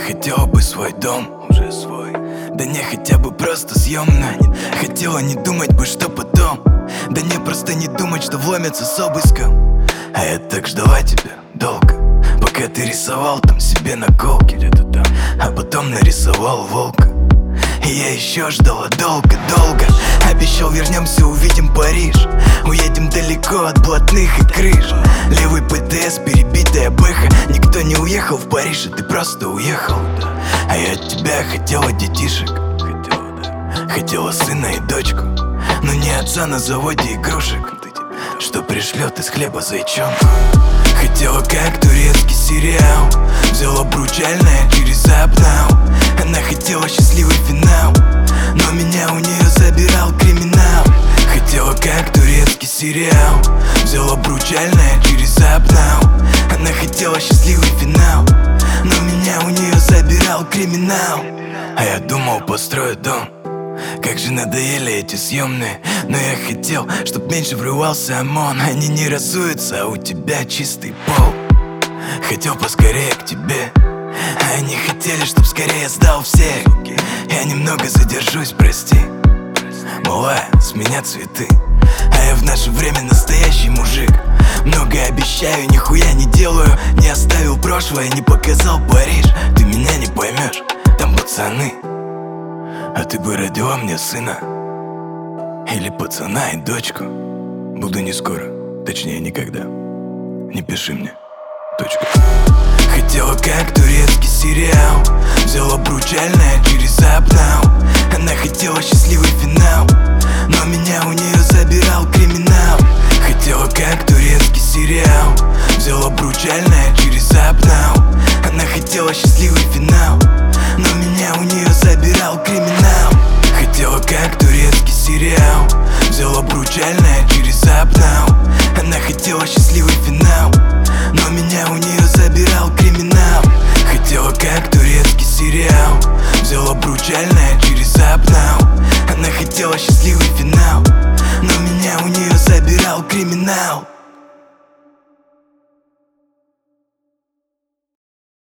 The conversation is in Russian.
хотела бы свой дом, уже свой. Да не хотя бы просто съемный. Хотела не думать бы, что потом. Да не просто не думать, что вломятся с обыском. А я так ждала тебя долго, пока ты рисовал там себе наколки где-то там, а потом нарисовал волка. И я еще ждала долго-долго. Обещал, вернемся, увидим Париж. Уедем далеко от блатных и крыш. Левый ПТС, перебитая бэха. Никто не уехал в Париж, а ты просто уехал. А я от тебя хотела детишек. Хотела сына и дочку, но не отца на заводе игрушек, что пришлет из хлеба зайчонку. Хотела как турецкий сериал. Взяла обручальное через Апнау. Она хотела счастливый финал, но меня у нее забирал криминал. Хотела как турецкий сериал. Взяла обручальное через Апнау. Она хотела счастливый финал, но меня у нее забирал криминал. А я думал, построю дом. Как же надоели эти съемные. Но я хотел, чтоб меньше врывался ОМОН. Они не разуются, а у тебя чистый пол. Хотел поскорее к тебе, а они хотели, чтоб скорее сдал всех. Я немного задержусь, прости. Малая, с меня цветы. А я в наше время настоящий мужик. Много обещаю, нихуя не делаю. Не оставил прошлое, не показал Париж. Ты меня не поймешь, там пацаны. А ты бы родила мне сына или пацана и дочку. Буду не скоро, точнее никогда. Не пиши мне, точка. Хотела как турецкий сериал. Взяла обручальное через Апнау. Она хотела счастливый финал, но меня у нее забирал криминал. Хотела как турецкий сериал. Взяла обручальное через Апнау. Она хотела счастливый финал, но меня у нее забирал криминал. Хотела как турецкий сериал. Взяла обручальное через Апнау. Она хотела счастливый финал, но меня у нее забирал криминал. Хотела как турецкий сериал. Взяла обручальное через Апнау. Она хотела счастливый